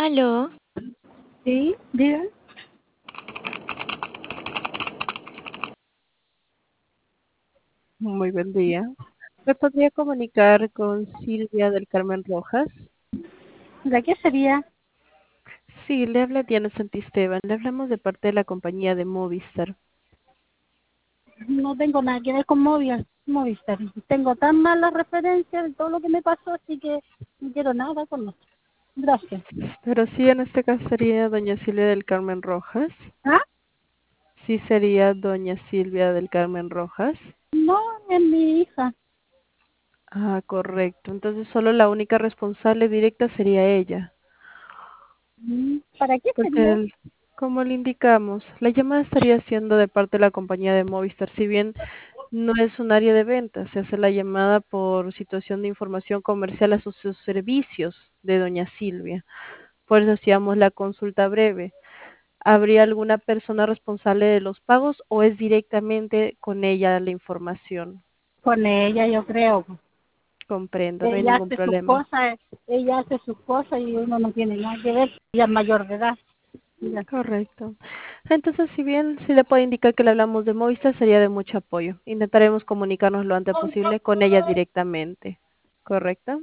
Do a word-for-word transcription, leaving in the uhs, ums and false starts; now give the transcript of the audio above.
Aló, Sí, diga. Muy buen día. ¿Me podría comunicar con Silvia del Carmen Rojas? ¿De qué sería? Sí, le habla Diana Santisteban. Le hablamos de parte de la compañía de Movistar. No tengo nada que ver con Movistar. Movistar. Tengo tan malas referencias de todo lo que me pasó, así que no quiero nada con eso. Gracias. Pero sí, en este caso sería doña Silvia del Carmen Rojas. ¿Ah? Sí, sería doña Silvia del Carmen Rojas. No, es mi hija. Ah, correcto. Entonces solo la única responsable directa sería ella. Mm, ¿Para qué Porque, sería? el- como le indicamos, la llamada estaría siendo de parte de la compañía de Movistar. Si bien no es un área de ventas, se hace la llamada por situación de información comercial a sus sus servicios de doña Silvia. Por eso hacíamos la consulta breve. ¿Habría alguna persona responsable de los pagos o es directamente con ella la información? Con ella, yo creo. Comprendo, no hay Ella ningún hace sus problema. cosas, ella hace sus cosas y uno no tiene nada que ver. Ella es mayor de edad. Mira. Correcto. Entonces, si bien sí le puede indicar que le hablamos de Movistar, sería de mucho apoyo. Intentaremos comunicarnos lo antes posible con ella directamente. ¿Correcto?